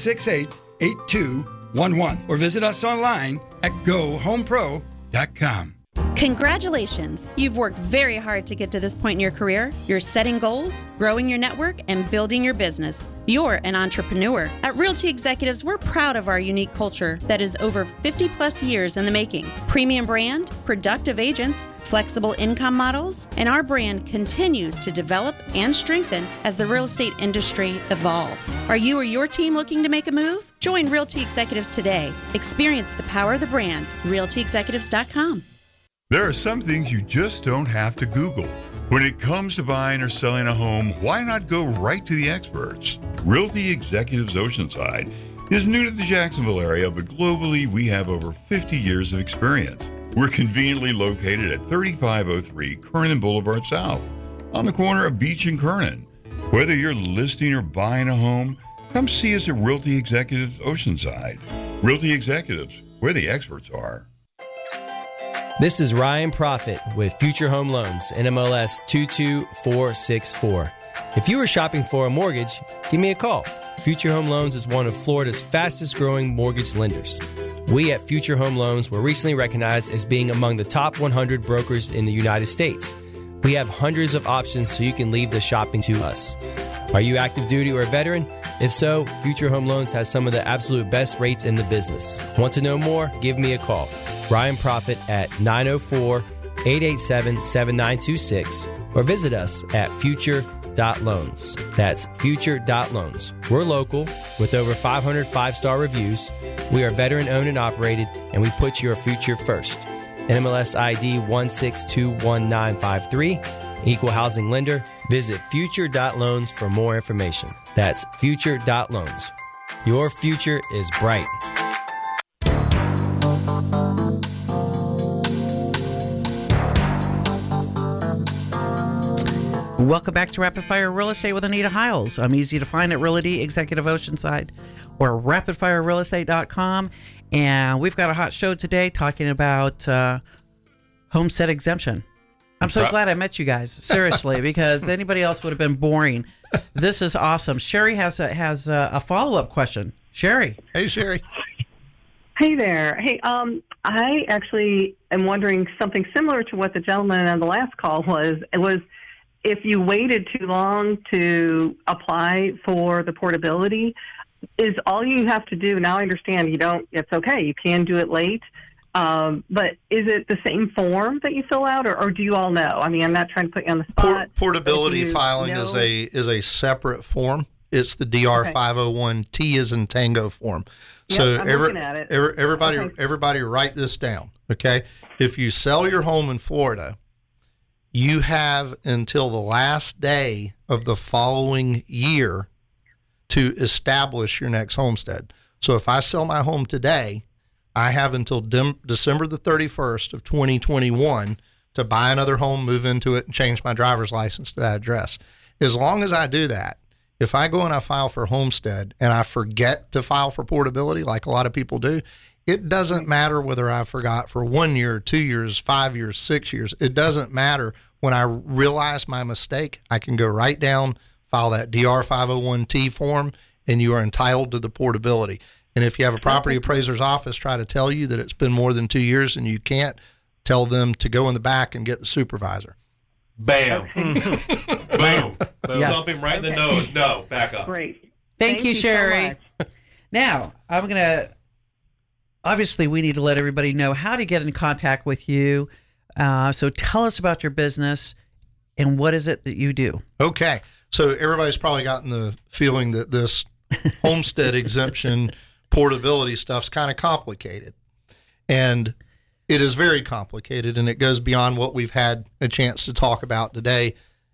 268-8211, or visit us online at GoHomePro.com. Congratulations! You've worked very hard to get to this point in your career. You're setting goals, growing your network, and building your business. You're an entrepreneur. At Realty Executives, we're proud of our unique culture that is over 50 plus years in the making. Premium brand, productive agents, flexible income models, and our brand continues to develop and strengthen as the real estate industry evolves. Are you or your team looking to make a move? Join Realty Executives today. Experience the power of the brand. RealtyExecutives.com. There are some things you just don't have to Google. When it comes to buying or selling a home, why not go right to the experts? Realty Executives Oceanside is new to the Jacksonville area, but globally we have over 50 years of experience. We're conveniently located at 3503 Kernan Boulevard South, on the corner of Beach and Kernan. Whether you're listing or buying a home, come see us at Realty Executives Oceanside. Realty Executives, where the experts are. This is Ryan Profit with Future Home Loans, NMLS 22464. If you are shopping for a mortgage, give me a call. Future Home Loans is one of Florida's fastest growing mortgage lenders. We at Future Home Loans were recently recognized as being among the top 100 brokers in the United States. We have hundreds of options so you can leave the shopping to us. Are you active duty or a veteran? If so, Future Home Loans has some of the absolute best rates in the business. Want to know more? Give me a call. Ryan Profit at 904-887-7926 or visit us at future.loans. That's future.loans. We're local with over 500 5-star reviews. We are veteran owned and operated, and we put your future first. NMLS ID 1621953. Equal housing lender. Visit future.loans for more information. That's future.loans. Your future is bright. Welcome back to Rapid Fire Real Estate with Anita Hiles. I'm easy to find at Realty Executive Oceanside or rapidfirerealestate.com. And we've got a hot show today talking about homestead exemption. I'm so glad I met you guys, seriously, because anybody else would have been boring. This is awesome. Sherry has a follow-up question. Sherry. Hey, Sherry. Hey there. Hey, I actually am wondering something similar to what the gentleman on the last call was. It was if you waited too long to apply for the portability, is all you have to do, now I understand it's okay, you can do it late, but is it the same form that you fill out, or do you all know? I mean, I'm not trying to put you on the spot. Portability filing is a separate form. It's the DR 501 T as in Tango form. So I'm looking at it. everybody write this down, okay? If you sell your home in Florida, you have until the last day of the following year to establish your next homestead. So if I sell my home today, I have until December the 31st of 2021 to buy another home, move into it, and change my driver's license to that address. As long as I do that, If I go and I file for homestead and I forget to file for portability, like a lot of people do, it doesn't matter whether I forgot for 1 year, 2 years, 5 years, 6 years. It doesn't matter. When I realize my mistake, I can go right down, file that DR 501T form, and you are entitled to the portability. And if you have a property appraiser's office try to tell you that it's been more than 2 years and you can't, tell them to go in the back and get the supervisor. Bam. Boom. Yes. Thump him right in the nose. No, back up. Great. Thank you, Sherry. So Now, I'm going to, obviously, we need to let everybody know how to get in contact with you. So tell us about your business and what is it that you do? Okay. So everybody's probably gotten the feeling that this homestead exemption portability stuff's kind of complicated. And it is very complicated, and it goes beyond what we've had a chance to talk about today.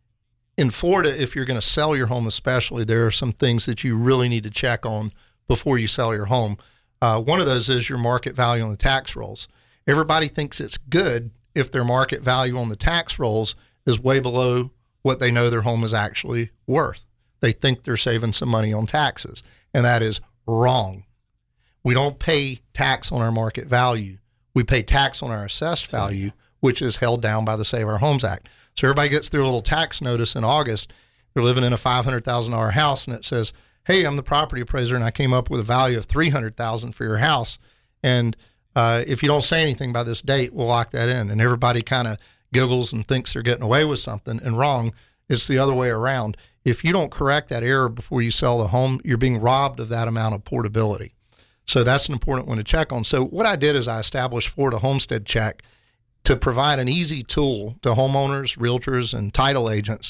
In Florida, if you're going to sell your home especially, there are some things that you really need to check on before you sell your home. One of those is your market value on the tax rolls. Everybody thinks it's good if their market value on the tax rolls is way below what they know their home is actually worth. They think they're saving some money on taxes, and that is wrong. We don't pay tax on our market value. We pay tax on our assessed value, which is held down by the Save Our Homes Act. So everybody gets their little tax notice in August. They're living in a $500,000 house, and it says, hey, I'm the property appraiser, and I came up with a value of $300,000 for your house. And if you don't say anything by this date, we'll lock that in. And everybody kind of giggles and thinks they're getting away with something, and wrong. It's the other way around. If you don't correct that error before you sell the home, you're being robbed of that amount of portability. So that's an important one to check on. So what I did is I established Florida Homestead Check to provide an easy tool to homeowners, realtors, and title agents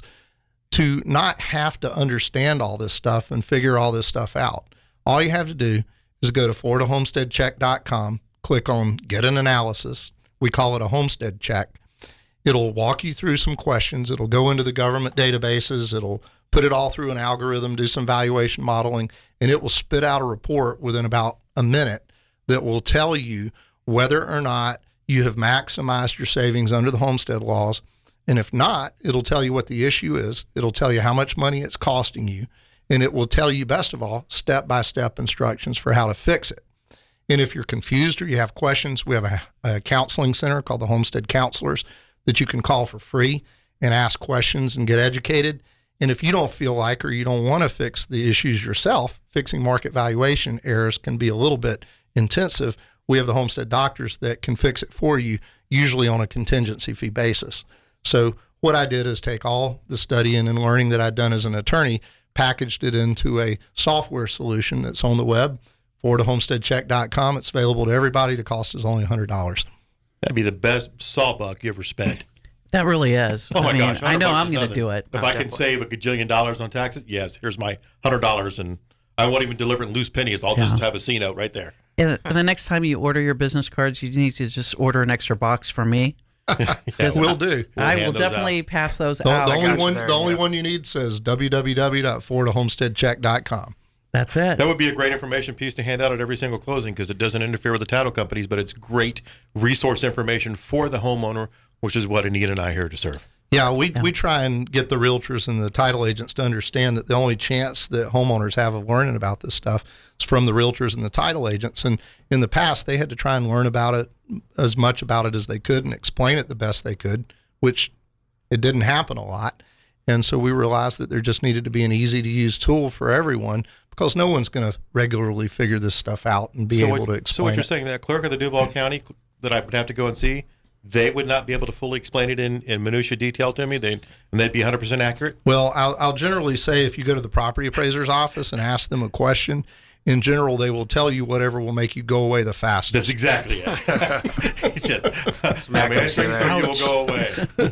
to not have to understand all this stuff and figure all this stuff out. All you have to do is go to FloridaHomesteadCheck.com, click on Get an Analysis. We call it a homestead check. It'll walk you through some questions. It'll go into the government databases. It'll put it all through an algorithm, do some valuation modeling, and it will spit out a report within about a minute that will tell you whether or not you have maximized your savings under the homestead laws. And if not, it'll tell you what the issue is. It'll tell you how much money it's costing you. And it will tell you, best of all, step-by-step instructions for how to fix it. And if you're confused or you have questions, we have a counseling center called the Homestead Counselors that you can call for free and ask questions and get educated. And if you don't feel like or you don't want to fix the issues yourself, fixing market valuation errors can be a little bit intensive. We have the homestead doctors that can fix it for you, usually on a contingency fee basis. So what I did is take all the studying and learning that I'd done as an attorney, packaged it into a software solution that's on the web, FloridaHomesteadCheck.com. It's available to everybody. The cost is only $100. That'd be the best sawbuck you ever spent. That really is. Oh, my gosh. I know $100 I'm is going to nothing. do it. If I can save $1 gajillion on taxes, yes, here's my $100, and I won't even deliver it in loose pennies. I'll just have a C note right there. And the next time you order your business cards, you need to just order an extra box for me. Yes, we'll do. I will definitely pass those out. The only one you need says www.FloridaHomesteadCheck.com. That's it. That would be a great information piece to hand out at every single closing because it doesn't interfere with the title companies, but it's great resource information for the homeowner, which is what Anita and I are here to serve. Yeah, we try and get the realtors and the title agents to understand that the only chance that homeowners have of learning about this stuff is from the realtors and the title agents. And in the past, they had to try and learn about it, as much about it as they could, and explain it the best they could, which it didn't happen a lot. And so we realized that there just needed to be an easy-to-use tool for everyone because no one's going to regularly figure this stuff out and be able to explain it. So what you're saying, that clerk of the Duval County that I would have to go and see, they would not be able to fully explain it in minutia detail to me, and they'd be 100% accurate? Well, I'll generally say if you go to the property appraiser's office and ask them a question, in general, they will tell you whatever will make you go away the fastest. That's exactly it. He says, "My man thinks so you will go away."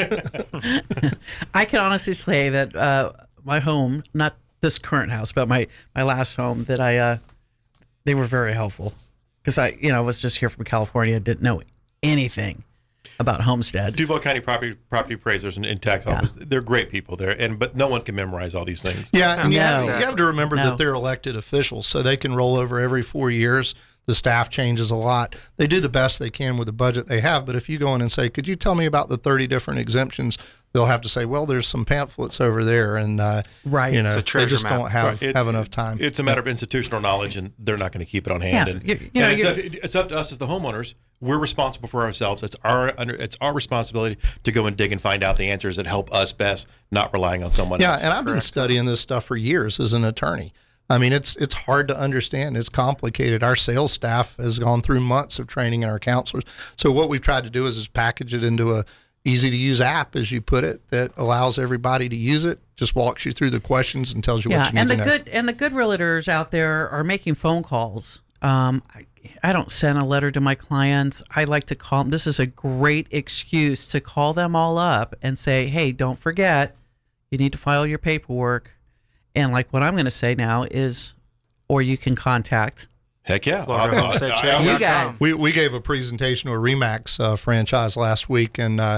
I can honestly say that my home, not this current house, but my last home, that they were very helpful because I was just here from California, didn't know anything about homestead. Duval County property appraisers and tax office, they're great people there, but no one can memorize all these things. Yeah, and you have to remember that they're elected officials, so they can roll over every 4 years. The staff changes a lot. They do the best they can with the budget they have, but if you go in and say, could you tell me about the 30 different exemptions they'll have to say, well, there's some pamphlets over there, and right, you know, they just don't have enough time. It's a matter of institutional knowledge, and they're not going to keep it on hand. Yeah. And it's up to us as the homeowners. We're responsible for ourselves. It's our responsibility to go and dig and find out the answers that help us best, not relying on someone else. Yeah, and I've been studying this stuff for years as an attorney. I mean, it's hard to understand. It's complicated. Our sales staff has gone through months of training in our counselors. So what we've tried to do is package it into a easy-to-use app, as you put it, that allows everybody to use it, just walks you through the questions and tells you what you need to know. And the good realtors out there are making phone calls. I don't send a letter to my clients. I like to call them. This is a great excuse to call them all up and say, hey, don't forget, you need to file your paperwork. And like what I'm going to say now is, or you can contact. Heck yeah. You guys. We gave a presentation to a RE/MAX franchise last week, and at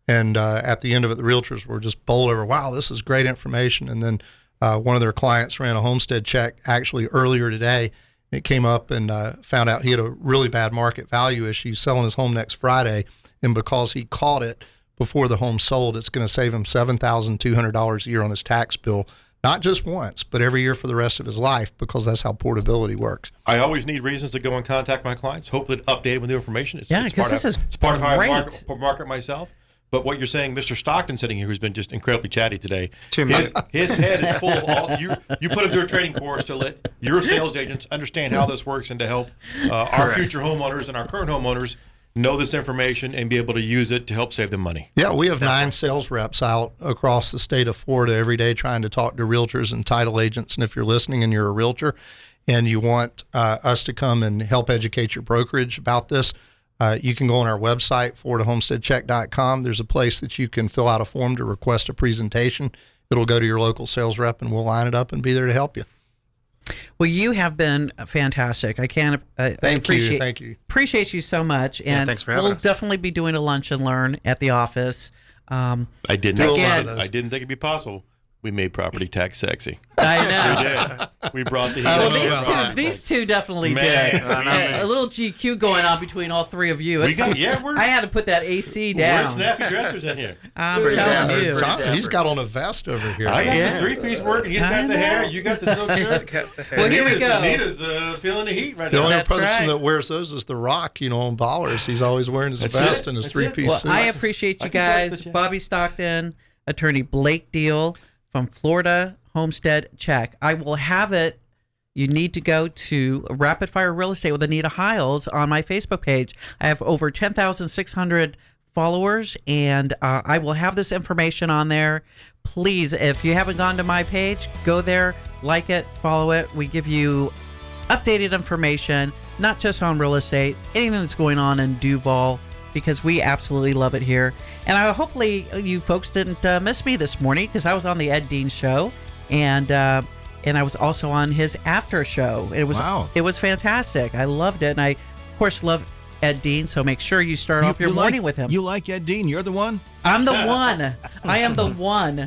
the end of it, the realtors were just bowled over, wow, this is great information. And then one of their clients ran a homestead check actually earlier today. It came up and found out he had a really bad market value issue. He's selling his home next Friday, and because he caught it before the home sold, it's going to save him $7,200 a year on his tax bill. Not just once, but every year for the rest of his life, because that's how portability works. I always need reasons to go and contact my clients, hopefully to update them with new information. It's part of how I market myself. But what you're saying, Mr. Stockton sitting here, who's been just incredibly chatty today, his head is full of all. You put him through a training course to let your sales agents understand how this works and to help our future homeowners and our current homeowners know this information and be able to use it to help save them money. Yeah, we have 9 sales reps out across the state of Florida every day trying to talk to realtors and title agents. And if you're listening and you're a realtor and you want us to come and help educate your brokerage about this, you can go on our website, FloridaHomesteadCheck.com. There's a place that you can fill out a form to request a presentation. It'll go to your local sales rep, and we'll line it up and be there to help you. Well, you have been fantastic. I can't. Thank you. Appreciate you so much. And thanks for having us. We'll definitely be doing a lunch and learn at the office. I didn't think it'd be possible. We made property tax sexy. I know. We did. We brought the well, these two definitely did. A little GQ going on between all three of you. I had to put that AC down. We're snappy dressers in here. I'm telling you. He's got on a vest over here. I got the 3-piece working. He's got the hair. You got the silk shirt. Well, here we go. Anita's feeling the heat right now. The only person that wears those is The Rock, on Ballers. He's always wearing his vest and his 3-piece suit. I appreciate you guys. Bobby Stockton, attorney Blake Deal from Florida Homestead Check. I will have it. You need to go to Rapid Fire Real Estate with Anita Hiles on my Facebook page. I have over 10,600 followers, and I will have this information on there. Please, if you haven't gone to my page, go there, like it, follow it. We give you updated information, not just on real estate, anything that's going on in Duval, because we absolutely love it here. And hopefully you folks didn't miss me this morning, because I was on the Ed Dean show, and I was also on his after show. It was fantastic. I loved it, and I, of course, love Ed Dean, so make sure you start off your morning with him. You like Ed Dean? You're the one? I'm the one. I am the one.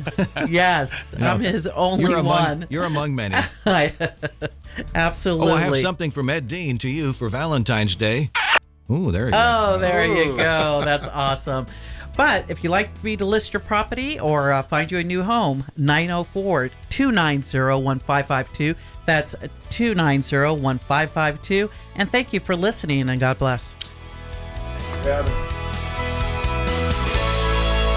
Yes, no, I'm his only one. You're among many. Absolutely. Oh, I have something from Ed Dean to you for Valentine's Day. Ooh, there you go. Oh, there you go. That's awesome. But if you'd like me to list your property or find you a new home, 904-290-1552. That's 290-1552. And thank you for listening, and God bless. Yeah.